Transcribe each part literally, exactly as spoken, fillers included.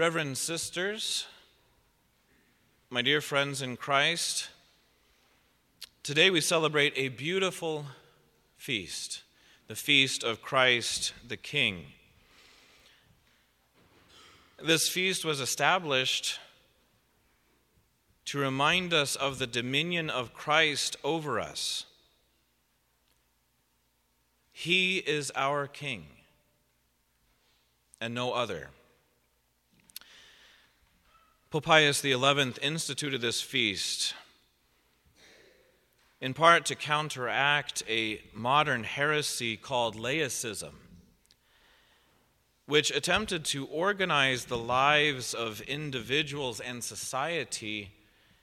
Reverend sisters, my dear friends in Christ, today we celebrate a beautiful feast, the feast of Christ the King. This feast was established to remind us of the dominion of Christ over us. He is our King, and no other. Pope Pius the eleventh instituted this feast in part to counteract a modern heresy called laicism, which attempted to organize the lives of individuals and society,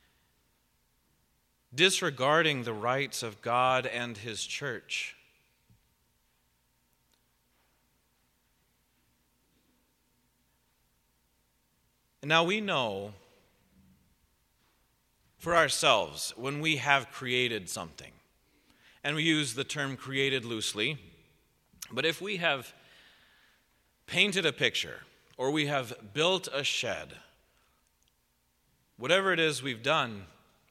disregarding the rights of God and His church. And now we know for ourselves when we have created something, and we use the term created loosely, but if we have painted a picture or we have built a shed, whatever it is we've done,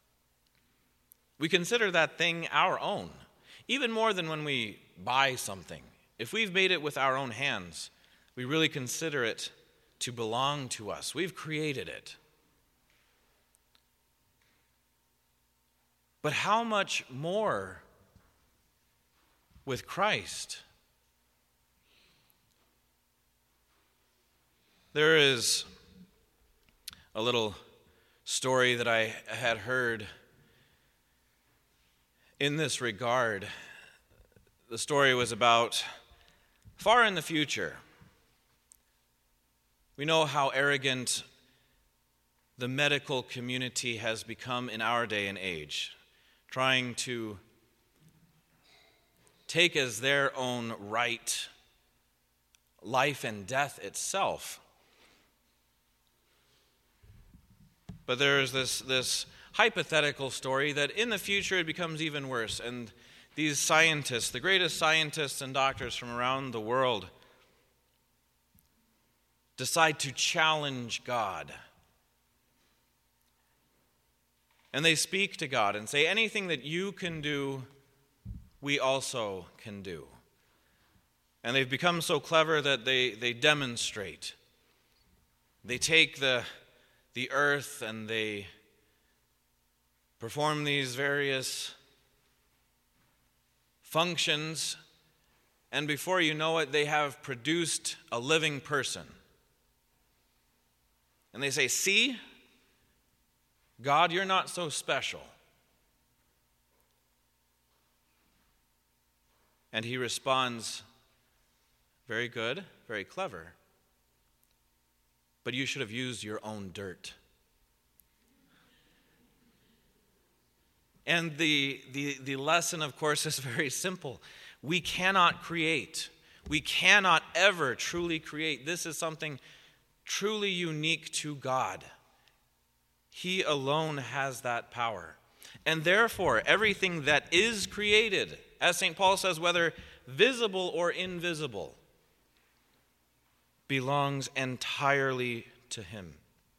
we consider that thing our own, even more than when we buy something. If we've made it with our own hands, we really consider it to belong to us. We've created it. But how much more with Christ? There is a little story that I had heard in this regard. The story was about far in the future. We know how arrogant the medical community has become in our day and age, trying to take as their own right life and death itself. But there is this, this hypothetical story that in the future it becomes even worse, and these scientists, the greatest scientists and doctors from around the world, decide to challenge God. And they speak to God and say, anything that you can do, we also can do. And they've become so clever that they, they demonstrate. They take the, the earth and they perform these various functions, and before you know it, they have produced a living person. And they say, see, God, you're not so special. And He responds, very good, very clever, but you should have used your own dirt. And the, the, the lesson, of course, is very simple. We cannot create. We cannot ever truly create. This is something truly unique to God. He alone has that power. And therefore, everything that is created, as Saint Paul says, whether visible or invisible, belongs entirely to Him.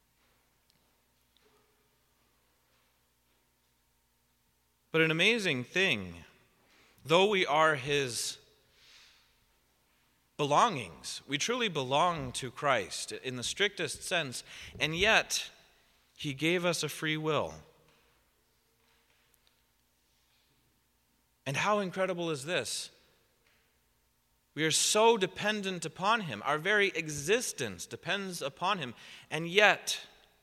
But an amazing thing, though we are His belongings, we truly belong to Christ in the strictest sense, and yet He gave us a free will. And how incredible is this? We are so dependent upon Him. Our very existence depends upon Him, and yet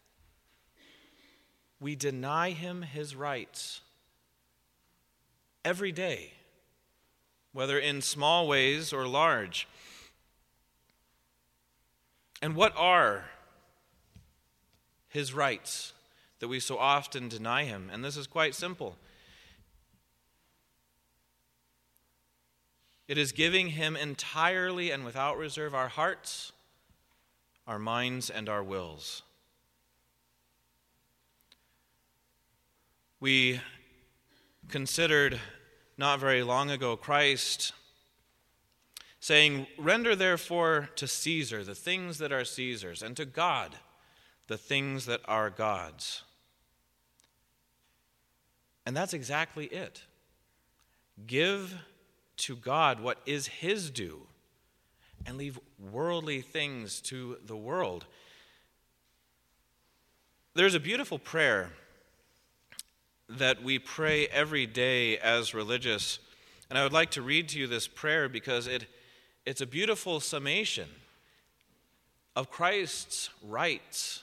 we deny Him His rights every day, whether in small ways or large. And what are His rights that we so often deny Him? And this is quite simple. It is giving Him entirely and without reserve our hearts, our minds, and our wills. We considered not very long ago Christ saying, "Render therefore to Caesar the things that are Caesar's, and to God the things that are God's." And that's exactly it. Give to God what is his due, and leave worldly things to the world. There's a beautiful prayer that we pray every day as religious, and I would like to read to you this prayer because it, it's a beautiful summation of Christ's rights.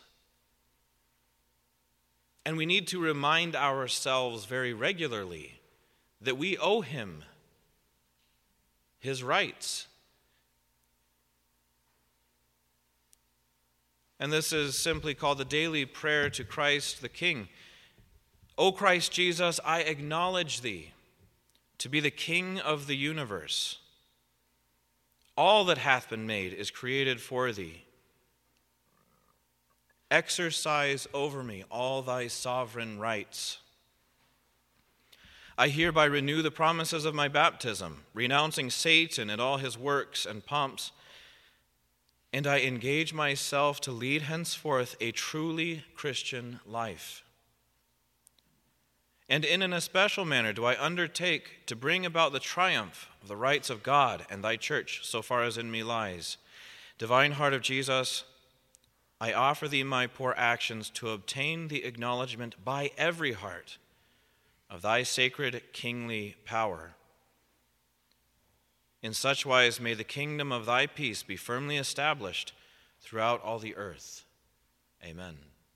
And we need to remind ourselves very regularly that we owe him his rights. And this is simply called the Daily Prayer to Christ the King. O Christ Jesus, I acknowledge thee to be the King of the universe. All that hath been made is created for thee. Exercise over me all thy sovereign rights. I hereby renew the promises of my baptism, renouncing Satan and all his works and pomps, and I engage myself to lead henceforth a truly Christian life. And in an especial manner do I undertake to bring about the triumph of the rights of God and thy church, so far as in me lies. Divine Heart of Jesus, I offer thee my poor actions to obtain the acknowledgement by every heart of thy sacred kingly power. In such wise may the kingdom of thy peace be firmly established throughout all the earth. Amen.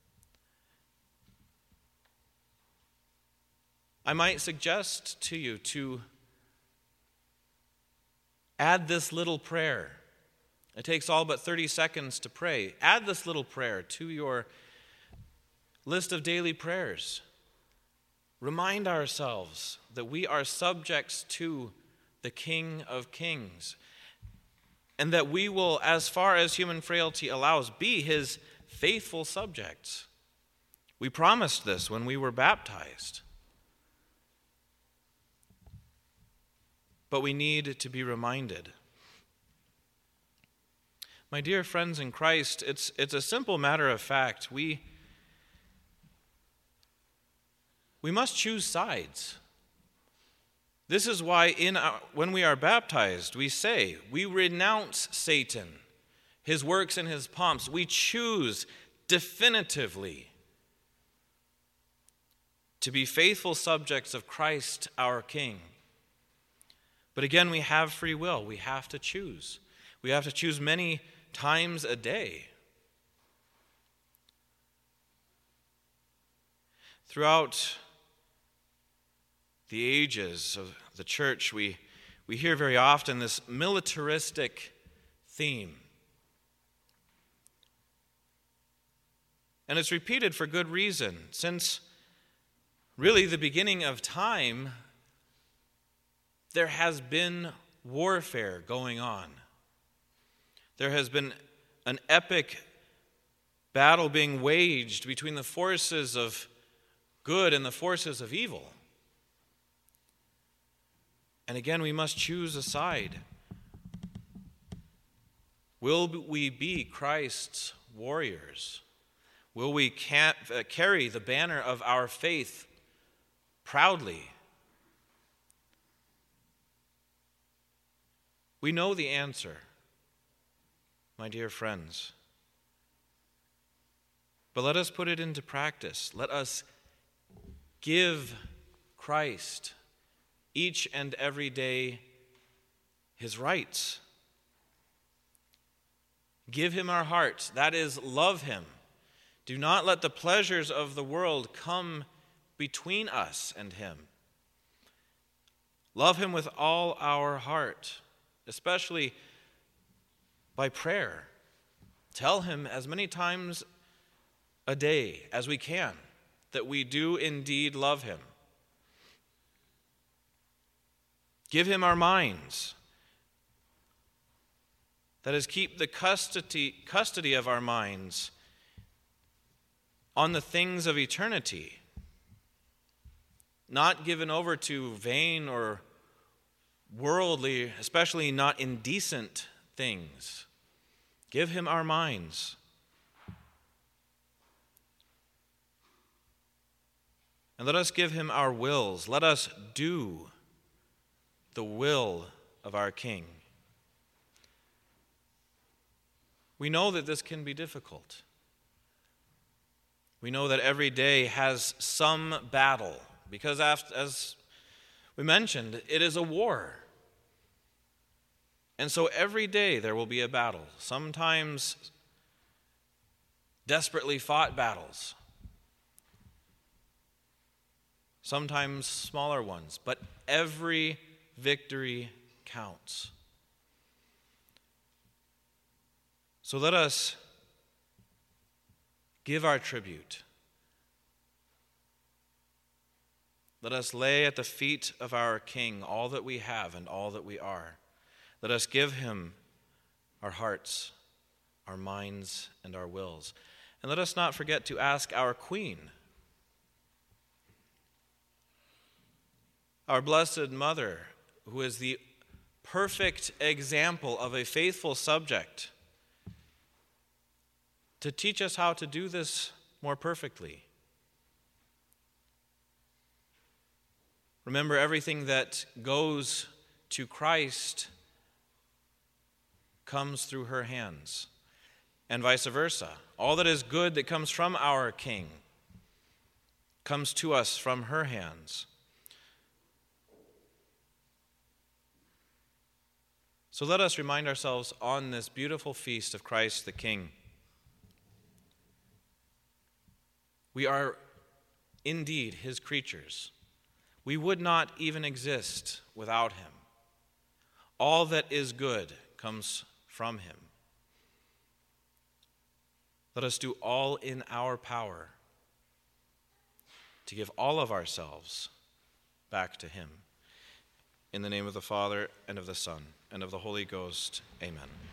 I might suggest to you to add this little prayer. It takes all but thirty seconds to pray. Add this little prayer to your list of daily prayers. Remind ourselves that we are subjects to the King of Kings, and that we will, as far as human frailty allows, be his faithful subjects. We promised this when we were baptized. But we need to be reminded. My dear friends in Christ, it's, it's a simple matter of fact. We, we must choose sides. This is why in our, when we are baptized, we say, we renounce Satan, his works and his pomps. We choose definitively to be faithful subjects of Christ our King. But again, we have free will. We have to choose. We have to choose many times a day. Throughout the ages of the church, we, we hear very often this militaristic theme. And it's repeated for good reason. Since really the beginning of time, there has been warfare going on. There has been an epic battle being waged between the forces of good and the forces of evil. And again, we must choose a side. Will we be Christ's warriors? Will we ca- uh, carry the banner of our faith proudly? We know the answer, my dear friends. But let us put it into practice. Let us give Christ each and every day his rights. Give him our hearts. That is, love him. Do not let the pleasures of the world come between us and him. Love him with all our heart, especially by prayer. Tell him as many times a day as we can that we do indeed love him. Give him our minds. That is, keep the custody, custody of our minds on the things of eternity, not given over to vain or worldly, especially not indecent things. Give him our minds. And let us give him our wills. Let us do the will of our King. We know that this can be difficult. We know that every day has some battle, because as we mentioned, it is a war. And so every day there will be a battle, sometimes desperately fought battles, sometimes smaller ones, but every victory counts. So let us give our tribute. Let us lay at the feet of our King all that we have and all that we are. Let us give him our hearts, our minds, and our wills. And let us not forget to ask our Queen, our Blessed Mother, who is the perfect example of a faithful subject, to teach us how to do this more perfectly. Remember, everything that goes to Christ comes through her hands, and vice versa. All that is good that comes from our King comes to us from her hands. So let us remind ourselves on this beautiful feast of Christ the King, we are indeed his creatures. We would not even exist without him. All that is good comes from him. Let us do all in our power to give all of ourselves back to him. In the name of the Father, and of the Son, and of the Holy Ghost, amen.